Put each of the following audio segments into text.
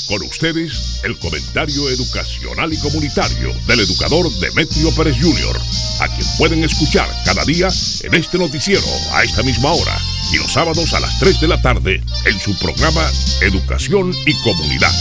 Con ustedes, el comentario educacional y comunitario del educador Demetrio Pérez Jr., a quien pueden escuchar cada día en este noticiero a esta misma hora y los sábados a las 3 de la tarde en su programa Educación y Comunidad.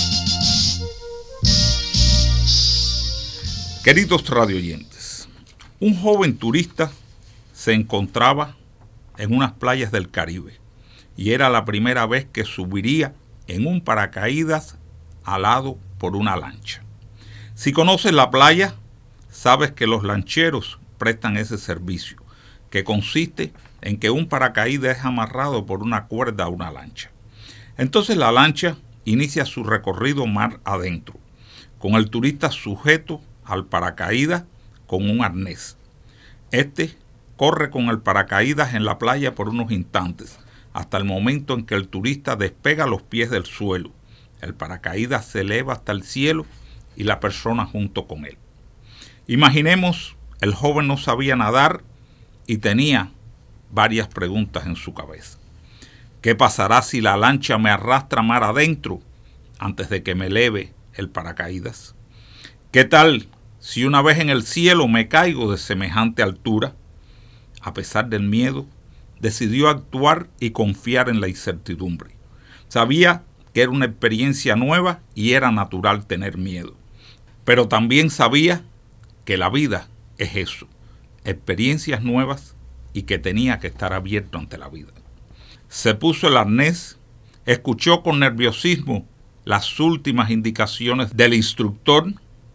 Queridos radioyentes, un joven turista se encontraba en unas playas del Caribe y era la primera vez que subiría en un paracaídas alado por una lancha. Si conoces la playa, sabes que los lancheros prestan ese servicio, que consiste en que un paracaídas es amarrado por una cuerda a una lancha. Entonces la lancha inicia su recorrido mar adentro, con el turista sujeto al paracaídas con un arnés. Este corre con el paracaídas en la playa por unos instantes, hasta el momento en que el turista despega los pies del suelo. El paracaídas se eleva hasta el cielo y la persona junto con él. Imaginemos, el joven no sabía nadar y tenía varias preguntas en su cabeza. ¿Qué pasará si la lancha me arrastra mar adentro antes de que me eleve el paracaídas? ¿Qué tal si una vez en el cielo me caigo de semejante altura? A pesar del miedo, decidió actuar y confiar en la incertidumbre. Sabía que era una experiencia nueva y era natural tener miedo. Pero también sabía que la vida es eso, experiencias nuevas y que tenía que estar abierto ante la vida. Se puso el arnés, escuchó con nerviosismo las últimas indicaciones del instructor.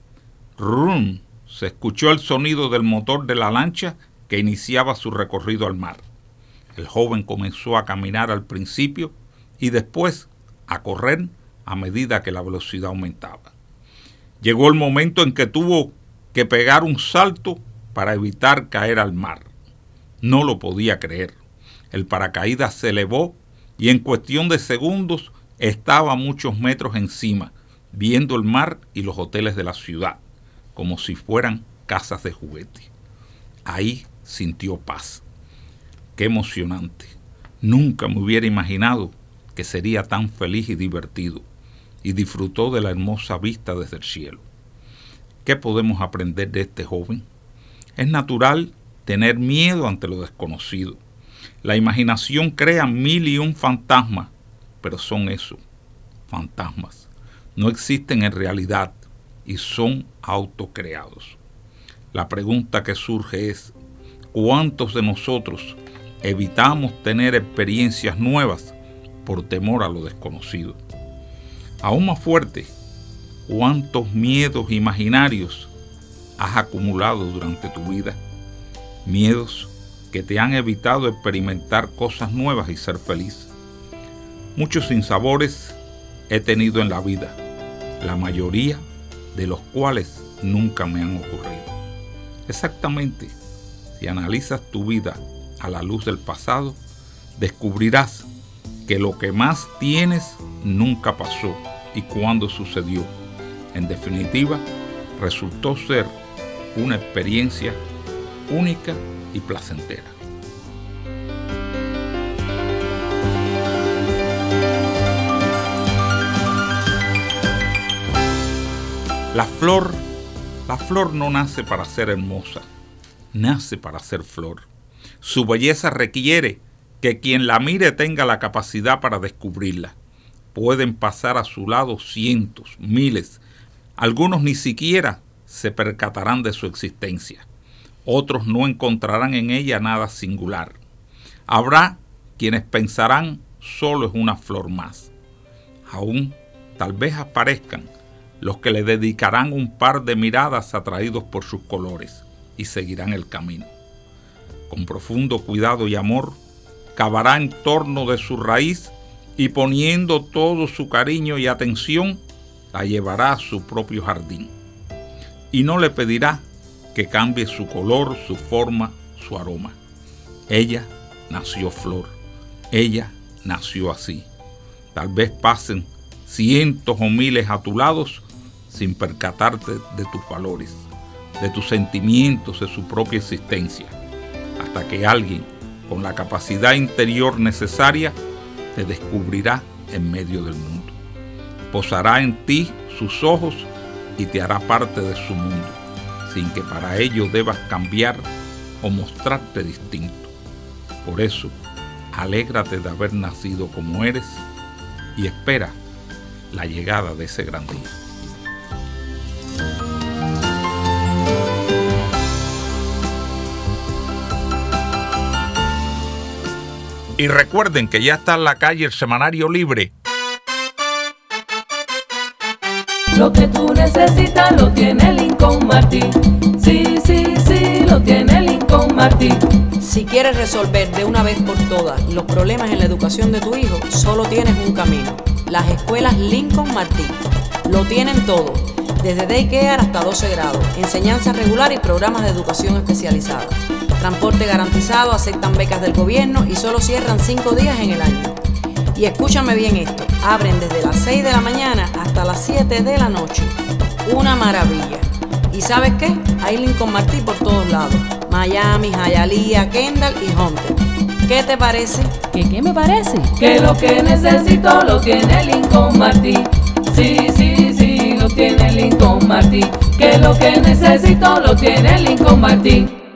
¡Rum! Se escuchó el sonido del motor de la lancha que iniciaba su recorrido al mar. El joven comenzó a caminar al principio y después a correr a medida que la velocidad aumentaba. Llegó el momento en que tuvo que pegar un salto para evitar caer al mar. No lo podía creer. El paracaídas se elevó y en cuestión de segundos estaba a muchos metros encima, viendo el mar y los hoteles de la ciudad, como si fueran casas de juguete. Ahí sintió paz. ¡Qué emocionante! Nunca me hubiera imaginado que sería tan feliz y divertido, y disfrutó de la hermosa vista desde el cielo. ¿Qué podemos aprender de este joven? Es natural tener miedo ante lo desconocido. La imaginación crea 1001 fantasmas, pero son eso, fantasmas. No existen en realidad y son autocreados. La pregunta que surge es, ¿cuántos de nosotros evitamos tener experiencias nuevas por temor a lo desconocido? Aún más fuerte, ¿cuántos miedos imaginarios has acumulado durante tu vida? Miedos que te han evitado experimentar cosas nuevas y ser feliz. Muchos sinsabores he tenido en la vida, la mayoría de los cuales nunca me han ocurrido. Exactamente, si analizas tu vida a la luz del pasado, descubrirás que lo que más tienes nunca pasó y cuándo sucedió. En definitiva, resultó ser una experiencia única y placentera. La flor no nace para ser hermosa, nace para ser flor. Su belleza requiere que quien la mire tenga la capacidad para descubrirla. Pueden pasar a su lado cientos, miles. Algunos ni siquiera se percatarán de su existencia. Otros no encontrarán en ella nada singular. Habrá quienes pensarán solo es una flor más. Aún tal vez aparezcan los que le dedicarán un par de miradas atraídos por sus colores y seguirán el camino. Con profundo cuidado y amor, cavará en torno de su raíz y poniendo todo su cariño y atención, la llevará a su propio jardín. Y no le pedirá que cambie su color, su forma, su aroma. Ella nació flor, ella nació así. Tal vez pasen cientos o miles a tu lado sin percatarte de tus valores, de tus sentimientos, de su propia existencia, hasta que alguien con la capacidad interior necesaria te descubrirá en medio del mundo. posará en ti sus ojos y te hará parte de su mundo, sin que para ello debas cambiar o mostrarte distinto. Por eso, alégrate de haber nacido como eres y espera la llegada de ese gran día. Y recuerden que ya está en la calle el semanario Libre. Lo que tú necesitas lo tiene Lincoln Martin. Sí, sí, sí, lo tiene Lincoln Martin. Si quieres resolver de una vez por todas los problemas en la educación de tu hijo, solo tienes un camino: las escuelas Lincoln Martin. Lo tienen todo, desde daycare hasta 12 grados, enseñanza regular y programas de educación especializada. Transporte garantizado, aceptan becas del gobierno y solo cierran 5 días en el año. Y escúchame bien esto, abren desde las 6 de la mañana hasta las 7 de la noche. Una maravilla. ¿Y sabes qué? Hay Lincoln Martin por todos lados: Miami, Hialeah, Kendall y Hunter. ¿Qué te parece? ¿Qué me parece? Que lo que necesito lo tiene Lincoln Martin. Sí, sí, sí, lo tiene Lincoln Martin. Que lo que necesito lo tiene Lincoln Martin.